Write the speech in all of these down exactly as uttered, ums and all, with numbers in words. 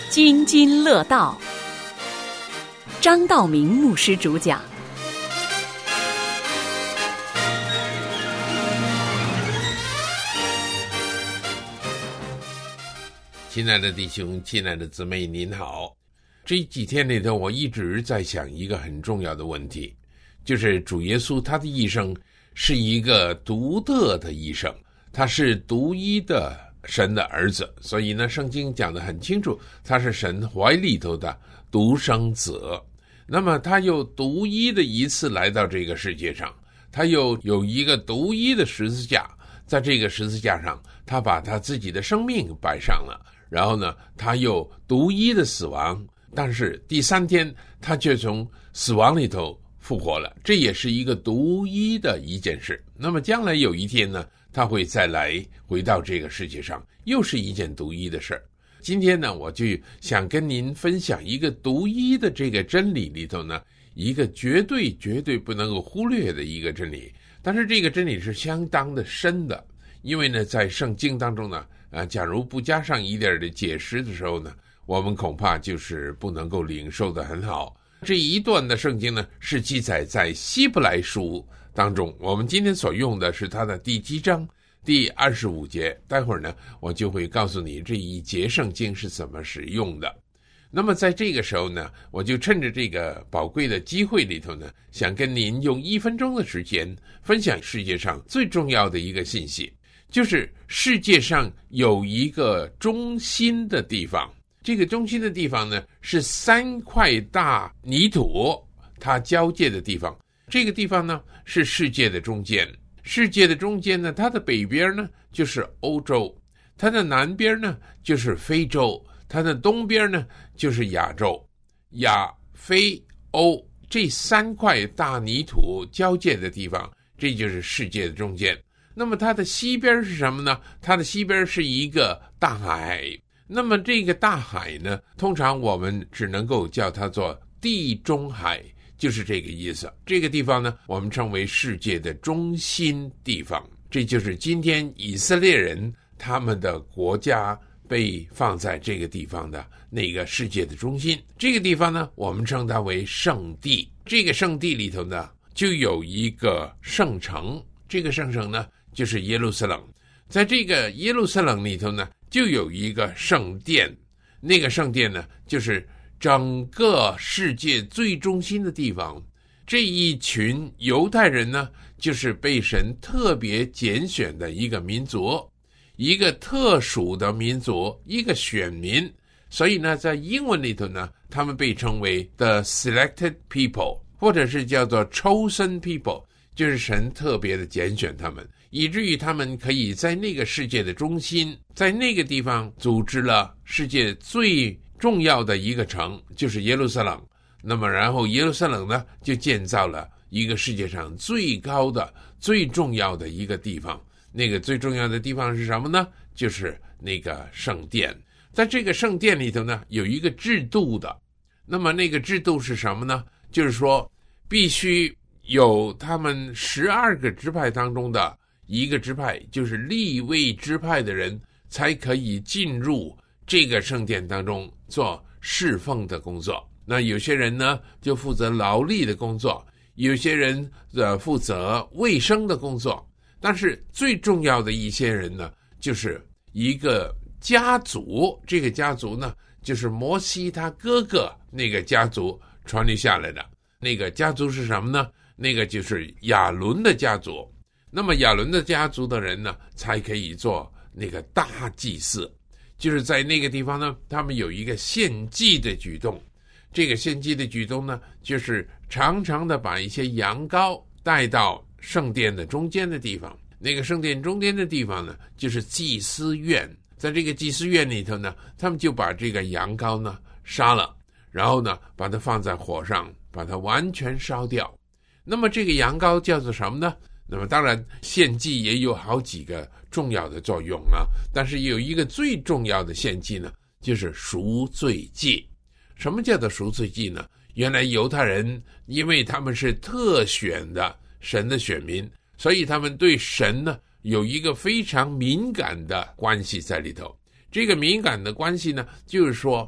津津乐道，张道明牧师主讲。 亲爱的弟兄，亲爱的姊妹，您好。这几天里头，我一直在想一个很重要的问题，就是主耶稣他的一生是一个独特的一生，他是独一的神的儿子，所以呢，圣经讲得很清楚，他是神怀里头的独生子。那么他又独一的一次来到这个世界上，他又有一个独一的十字架，在这个十字架上，他把他自己的生命摆上了，然后呢，他又独一的死亡，但是第三天他却从死亡里头复活了，这也是一个独一的一件事。那么将来有一天呢，他会再来回到这个世界上，又是一件独一的事。今天呢，我就想跟您分享一个独一的这个真理里头呢，一个绝对绝对不能够忽略的一个真理。但是这个真理是相当的深的，因为呢，在圣经当中呢，啊，假如不加上一点的解释的时候呢，我们恐怕就是不能够领受得很好。这一段的圣经呢，是记载在希伯来书当中，我们今天所用的是它的第七章第二十五节，待会儿呢，我就会告诉你这一节圣经是怎么使用的。那么在这个时候呢，我就趁着这个宝贵的机会里头呢，想跟您用一分钟的时间分享世界上最重要的一个信息，就是世界上有一个中心的地方，这个中心的地方呢，是三块大泥土它交界的地方。这个地方呢，是世界的中间。世界的中间呢，它的北边呢就是欧洲，它的南边呢就是非洲，它的东边呢就是亚洲。亚非欧这三块大泥土交界的地方，这就是世界的中间。那么它的西边是什么呢？它的西边是一个大海。那么这个大海呢，通常我们只能够叫它做地中海，就是这个意思。这个地方呢，我们称为世界的中心地方。这就是今天以色列人他们的国家被放在这个地方的那个世界的中心。这个地方呢，我们称它为圣地。这个圣地里头呢，就有一个圣城，这个圣城呢，就是耶路撒冷。在这个耶路撒冷里头呢，就有一个圣殿，那个圣殿呢，就是整个世界最中心的地方。这一群犹太人呢，就是被神特别拣选的一个民族，一个特殊的民族，一个选民。所以呢，在英文里头呢，他们被称为 the selected people， 或者是叫做 chosen people， 就是神特别的拣选他们，以至于他们可以在那个世界的中心，在那个地方组织了世界最重要的一个城，就是耶路撒冷。那么然后耶路撒冷呢，就建造了一个世界上最高的最重要的一个地方。那个最重要的地方是什么呢？就是那个圣殿。在这个圣殿里头呢，有一个制度的。那么那个制度是什么呢？就是说必须有他们十二个支派当中的一个支派，就是利未支派的人才可以进入这个圣殿当中做侍奉的工作。那有些人呢就负责劳力的工作，有些人呃负责卫生的工作，但是最重要的一些人呢，就是一个家族。这个家族呢，就是摩西他哥哥那个家族传留下来的。那个家族是什么呢？那个就是亚伦的家族。那么亚伦的家族的人呢，才可以做那个大祭司。就是在那个地方呢，他们有一个献祭的举动。这个献祭的举动呢，就是常常的把一些羊羔带到圣殿的中间的地方。那个圣殿中间的地方呢，就是祭司院。在这个祭司院里头呢，他们就把这个羊羔呢杀了，然后呢把它放在火上，把它完全烧掉。那么这个羊羔叫做什么呢？那么当然献祭也有好几个重要的作用啊，但是有一个最重要的献祭呢，就是赎罪祭。什么叫做赎罪祭呢？原来犹太人因为他们是特选的神的选民，所以他们对神呢有一个非常敏感的关系在里头。这个敏感的关系呢，就是说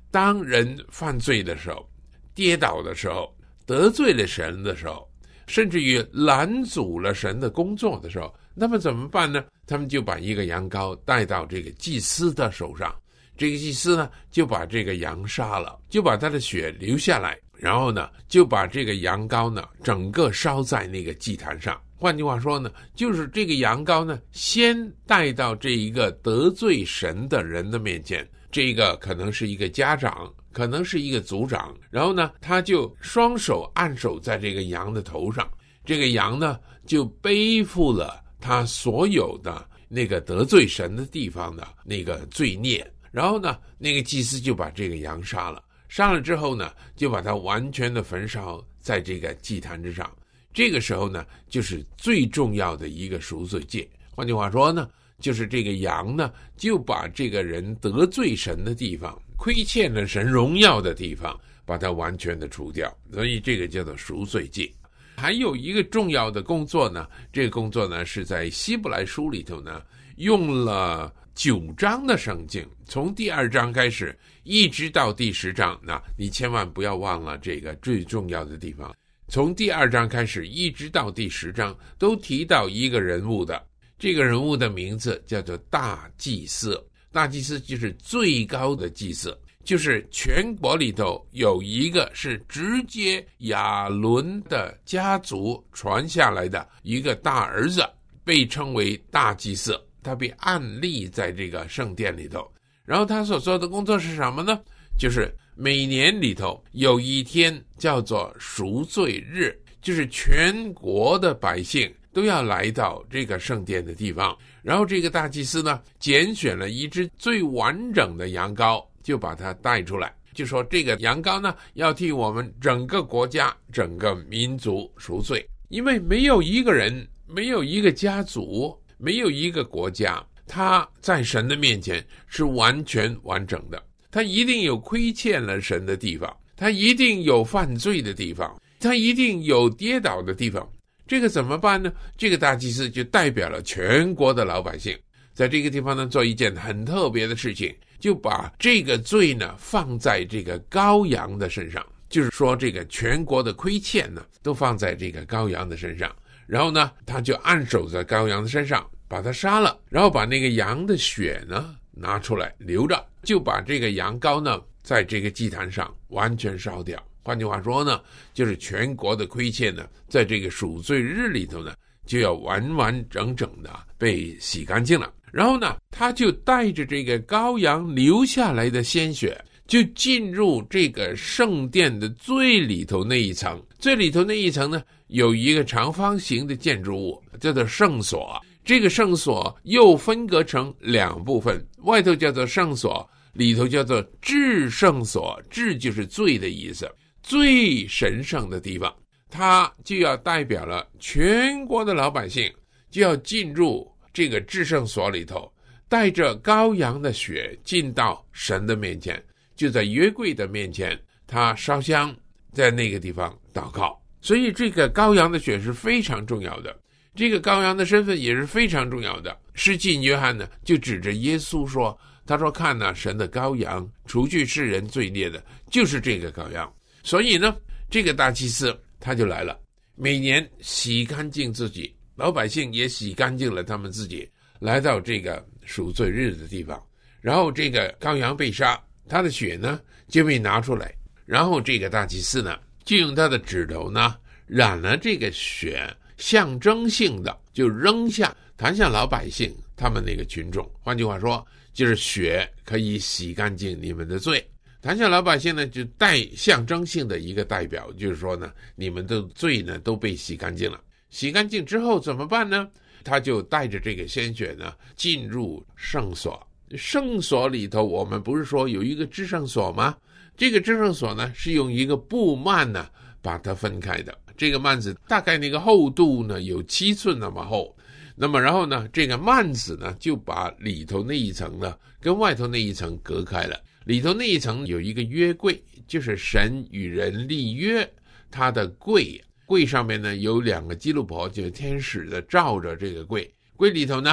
当人犯罪的时候，跌倒的时候，得罪了神的时候，甚至于拦阻了神的工作的时候，那么怎么办呢？他们就把一个羊羔带到这个祭司的手上，这个祭司呢就把这个羊杀了，就把他的血流下来，然后呢就把这个羊羔呢整个烧在那个祭坛上。换句话说呢，就是这个羊羔呢先带到这一个得罪神的人的面前，这个可能是一个家长，可能是一个族长，然后呢他就双手按手在这个羊的头上，这个羊呢就背负了他所有的那个得罪神的地方的那个罪孽，然后呢那个祭司就把这个羊杀了，杀了之后呢就把它完全的焚烧在这个祭坛之上。这个时候呢就是最重要的一个赎罪祭。换句话说呢，就是这个羊呢就把这个人得罪神的地方，亏欠了神荣耀的地方，把它完全的除掉，所以这个叫做赎罪祭。还有一个重要的工作呢，这个工作呢是在希伯来书里头呢用了九章的圣经，从第二章开始一直到第十章，那你千万不要忘了这个最重要的地方。从第二章开始一直到第十章都提到一个人物的，这个人物的名字叫做大祭司。大祭司就是最高的祭司，就是全国里头有一个是直接亚伦的家族传下来的一个大儿子，被称为大祭司，他被按立在这个圣殿里头。然后他所做的工作是什么呢？就是每年里头有一天叫做赎罪日，就是全国的百姓都要来到这个圣殿的地方，然后这个大祭司呢拣选了一只最完整的羊羔，就把它带出来，就说这个羊羔呢要替我们整个国家整个民族赎罪。因为没有一个人，没有一个家族，没有一个国家，他在神的面前是完全完整的，他一定有亏欠了神的地方，他一定有犯罪的地方，他一定有跌倒的地方。这个怎么办呢？这个大祭司就代表了全国的老百姓，在这个地方呢做一件很特别的事情，就把这个罪呢放在这个羔羊的身上，就是说这个全国的亏欠呢都放在这个羔羊的身上，然后呢他就按手在羔羊的身上，把它杀了，然后把那个羊的血呢拿出来留着，就把这个羊羔呢在这个祭坛上完全烧掉。换句话说呢，就是全国的亏欠呢在这个赎罪日里头呢就要完完整整的被洗干净了。然后呢他就带着这个羔羊流下来的鲜血，就进入这个圣殿的最里头那一层。最里头那一层呢有一个长方形的建筑物叫做圣所，这个圣所又分隔成两部分，外头叫做圣所，里头叫做至圣所，至就是最的意思，最神圣的地方。它就要代表了全国的老百姓就要进入这个至圣所里头，带着羔羊的血进到神的面前，就在约柜的面前，他烧香，在那个地方祷告。所以这个羔羊的血是非常重要的，这个羔羊的身份也是非常重要的。施浸约翰呢就指着耶稣说，他说看哪、啊、神的羔羊，除去世人罪孽的就是这个羔羊。所以呢这个大祭司他就来了，每年洗干净自己，老百姓也洗干净了他们自己，来到这个赎罪日的地方，然后这个羔羊被杀，他的血呢就被拿出来，然后这个大祭司呢就用他的指头呢染了这个血，象征性的就扔下，弹向老百姓他们那个群众。换句话说，就是血可以洗干净你们的罪，弹向老百姓呢就带象征性的一个代表，就是说呢你们的罪呢都被洗干净了。洗干净之后怎么办呢？他就带着这个鲜血呢进入圣所。圣所里头我们不是说有一个至圣所吗？这个至圣所呢是用一个布幔呢把它分开的，这个幔子大概那个厚度呢有七寸那么厚，那么然后呢这个幔子呢就把里头那一层呢跟外头那一层隔开了。里头那一层有一个约柜，就是神与人立约，他的柜，柜上面呢有两个基路伯，就是天使的罩着这个柜，柜里头呢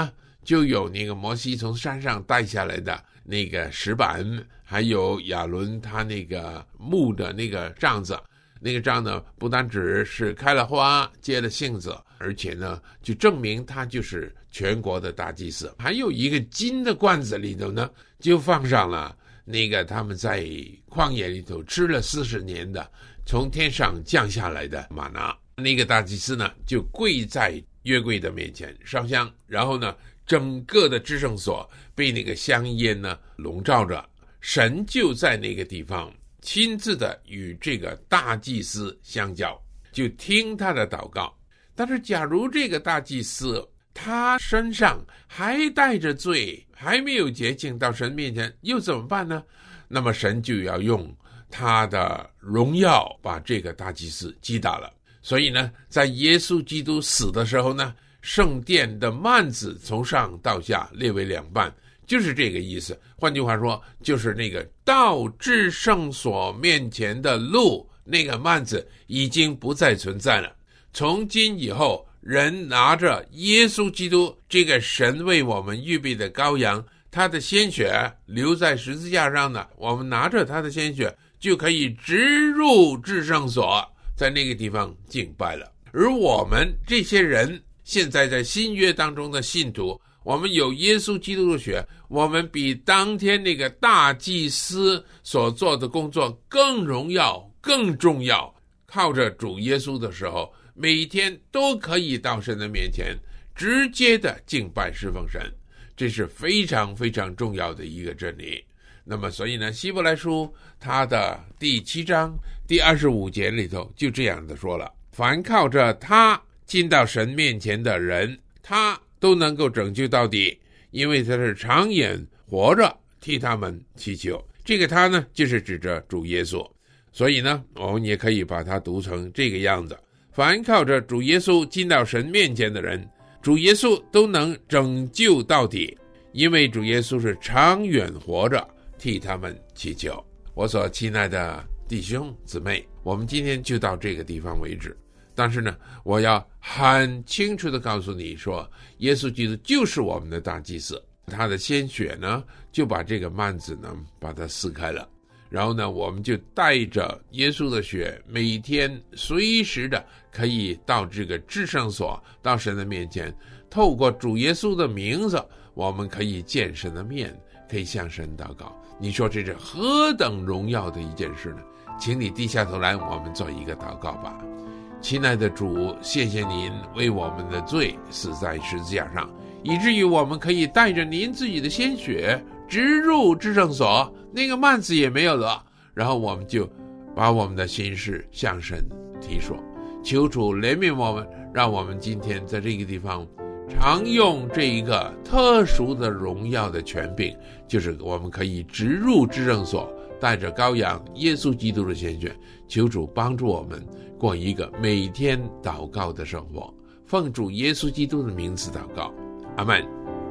就有那个摩西从山上带下来的那个石板，还有亚伦他那个木的那个杖子，那个杖呢不单只是开了花结了杏子，而且呢就证明他就是全国的大祭司。还有一个金的罐子里头呢，就放上了那个他们在旷野里头吃了四十年的从天上降下来的玛拿。那个大祭司呢就跪在约柜的面前烧香，然后呢整个的至圣所被那个香烟呢笼罩着，神就在那个地方亲自的与这个大祭司相交，就听他的祷告。但是假如这个大祭司他身上还带着罪，还没有洁净到神面前，又怎么办呢？那么神就要用他的荣耀把这个大祭司击打了。所以呢，在耶稣基督死的时候呢，圣殿的幔子从上到下裂为两半，就是这个意思。换句话说，就是那个到至圣所面前的路，那个幔子已经不再存在了。从今以后，人拿着耶稣基督这个神为我们预备的羔羊，他的鲜血留在十字架上的，我们拿着他的鲜血就可以直入至圣所，在那个地方敬拜了。而我们这些人现在在新约当中的信徒，我们有耶稣基督的血，我们比当天那个大祭司所做的工作更荣耀更重要。靠着主耶稣的时候，每天都可以到神的面前直接的敬拜侍奉神，这是非常非常重要的一个真理。那么所以呢，希伯来书它的第七章第二十五节里头就这样的说了，凡靠着他进到神面前的人，他都能够拯救到底，因为他是长远活着替他们祈求。这个他呢就是指着主耶稣，所以呢我们也可以把它读成这个样子，凡靠着主耶稣进到神面前的人，主耶稣都能拯救到底，因为主耶稣是长远活着替他们祈求。我所亲爱的弟兄姊妹，我们今天就到这个地方为止。但是呢，我要很清楚的告诉你说，耶稣基督就是我们的大祭司，他的鲜血呢就把这个幔子呢把它撕开了，然后呢我们就带着耶稣的血，每天随时的可以到这个至圣所，到神的面前，透过主耶稣的名字，我们可以见神的面，可以向神祷告。你说这是何等荣耀的一件事呢？请你低下头来，我们做一个祷告吧。亲爱的主，谢谢您为我们的罪死在十字架上，以至于我们可以带着您自己的鲜血直入至圣所，那个幔子也没有了，然后我们就把我们的心事向神提说。求主怜悯我们，让我们今天在这个地方常用这一个特殊的荣耀的权柄，就是我们可以直入至圣所，带着羔羊耶稣基督的鲜血。求主帮助我们过一个每天祷告的生活，奉主耶稣基督的名字祷告，阿们。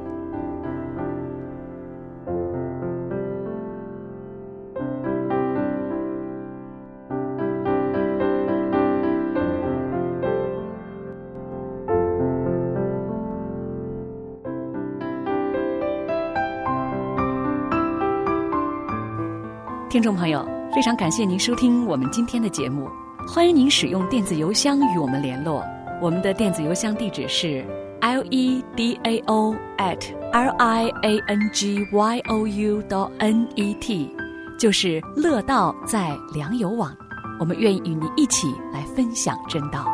听众朋友，非常感谢您收听我们今天的节目，欢迎您使用电子邮箱与我们联络。我们的电子邮箱地址是 l e d a o at l i a n g y o u dot n e t， 就是乐道在良友网。我们愿意与您一起来分享真道。